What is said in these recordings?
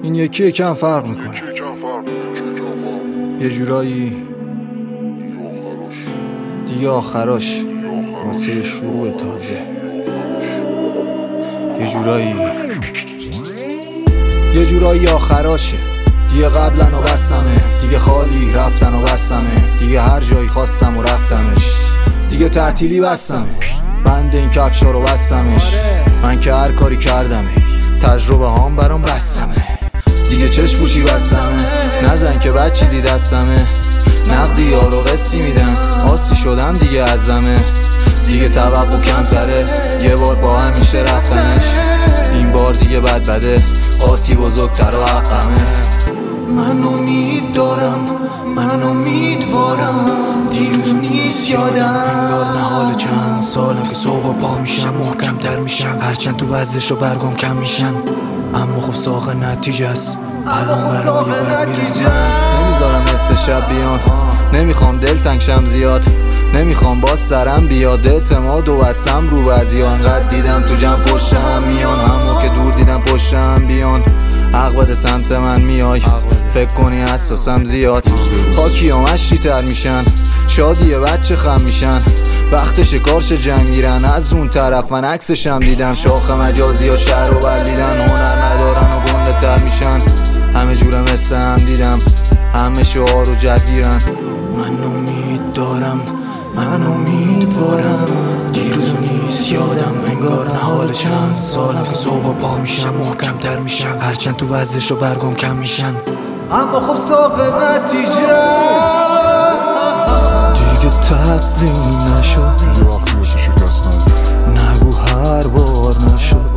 این یکی یکم فرق میکنه. یه جورایی دیگه آخراش واسه شروع تازه. یه جورایی آخراشه دیگه. قبلن و بسمه دیگه، خالی رفتن و بسمه دیگه. هر جایی خواستم و رفتمش دیگه. تعطیلی بستمه بند این کفشا رو بستمش. من که هر کاری کردمه تجربه هام برام بستمه دیگه. چشم پوشی بستمه نزن که بعد چیزی دستمه. نقدی یارو قسطی میدن آسی شدم دیگه ازمه دیگه. توقع کمتره یه بار با هم میشه رفتنش. این بار دیگه بده آتی بزرگتر و حقمه. من امید دارم، من امیدوارم دیروز نیست یادم. انگار نهال چند سالم که صبح پا میشم محکم تر میشم. هرچند تو وزش و برگم کم میشن اما خب ساق نتیجه است. الان برای بد میرم. نمیذارم حس شب بیان، نمیخوام دل تنگ شم زیاد. نمیخوام باز سرم بیاد اعتماد و بستم رو بعضیا. انقدر دیدم تو جمع پشتم میان، همو که دور دیدم پشتم بیان. حق بده سمت من میای، فکر کنی حساسم زیاد. خاکی ها مشتی تر میشن، شادی بچه خم میشن. وقت شکارش جنگ میرن از اون طرف. من عکسشم دیدم شاخ مجازی ها شهر رو بلدیدن. هنر ندارن و گنده تر میشن. همه جوره مثل هم دیدم، همه شعار و جدگیرن. من امید دارم، من امیدوارم دیروز نیست یادم. انگار نهال چند سالم که صبح پا میشم محکم تر میشم. هرچند تو وزش و برگم کم میشن اما خب ساق نتیجه دیگه تسلیم نشد. یه وقتی واسه شکست نگو هر بار نشد.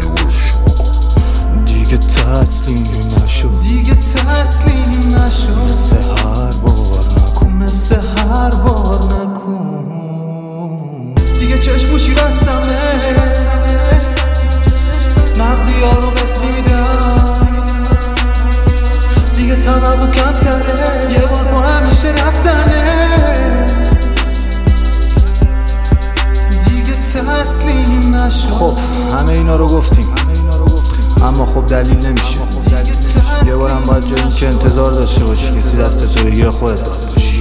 دیگه تسلیم نشد، دیگه تسلیم نشد. مثل هر بار نکن، مثل هر بار نکن. دیگه چشم پوشی بستمه نقدی ها رو قسطی میدم دیگه. توقع کمتره یه بار با همیشه رفتنه دیگه تسلیم نشد. خب همه اینا رو گفتیم اما خب دلیل نمیشه. یه بارم باید جایی که انتظار داشته باشی کسی دست تو بگیره خودت باشی.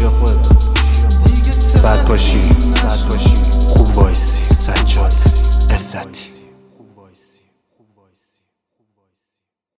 بد باشی خوب وایسی. سجاد اساتی.